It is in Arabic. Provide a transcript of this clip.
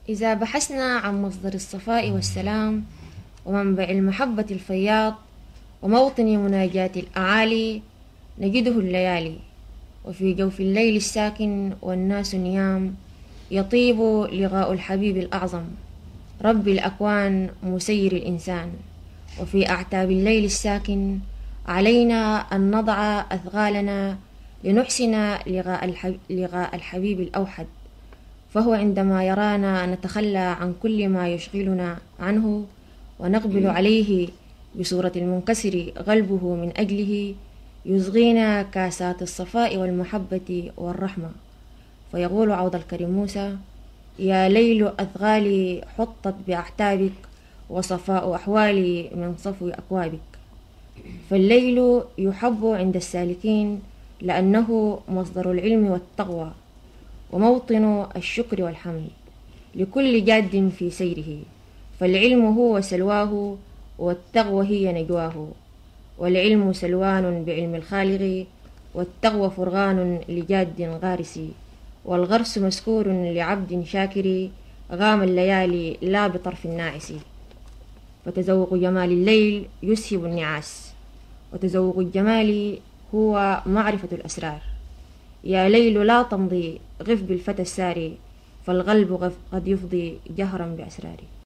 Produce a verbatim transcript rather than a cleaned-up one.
إذا بحثنا عن مصدر الصفاء والسلام ومنبع المحبة الفياض وموطن مناجاة الأعالي نجده الليالي، وفي جوف الليل الساكن والناس نيام يطيب لغاء الحبيب الأعظم رب الأكوان مسير الإنسان. وفي أعتاب الليل الساكن علينا أن نضع أثقالنا لنحسن لغاء, الحب لغاء الحبيب الأوحد، فهو عندما يرانا نتخلى عن كل ما يشغلنا عنه ونقبل عليه بصورة المنكسر قلبه من أجله يصغينا كاسات الصفاء والمحبة والرحمة. فيقول عوض الكريم موسى: يا ليل أثقالي حطت بأعتابك وصفاء أحوالي من صفو أكوابك. فالليل يحب عند السالكين لأنه مصدر العلم والتقوى وموطن الشكر والحمد لكل جاد في سيره، فالعلم هو سلواه والتقوى هي نجواه، والعلم سلوان بعلم الخالق والتقوى فرغان لجاد غارس، والغرس مسكور لعبد شاكر غام الليالي لا بطرف الناعس. فتذوق جمال الليل يسهب النعاس، وتذوق الجمال هو معرفة الأسرار. يا ليل لا تمضي غف بالفتى الساري، فالقلب قد يفضي جهرا بأسراره.